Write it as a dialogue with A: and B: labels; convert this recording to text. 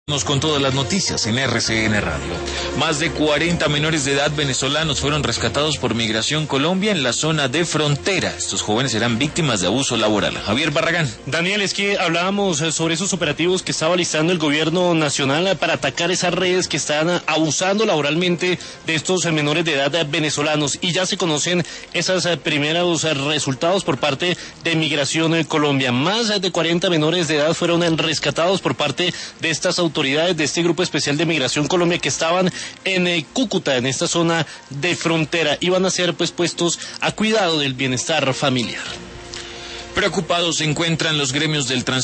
A: Con todas las noticias en RCN Radio. Más de 40 menores de edad venezolanos fueron rescatados por Migración Colombia en la zona de frontera. Estos jóvenes eran víctimas de abuso laboral. Javier Barragán.
B: Daniel, es que hablábamos sobre esos operativos que estaba listando el gobierno nacional para atacar esas redes que están abusando laboralmente de estos menores de edad venezolanos, y ya se conocen esos primeros resultados por parte de Migración Colombia. Más de 40 menores de edad fueron rescatados por parte de estas autoridades de este Grupo Especial de Migración Colombia, que estaban en Cúcuta, en esta zona de frontera. Iban a ser puestos a cuidado del bienestar familiar.
A: Preocupados se encuentran los gremios del transporte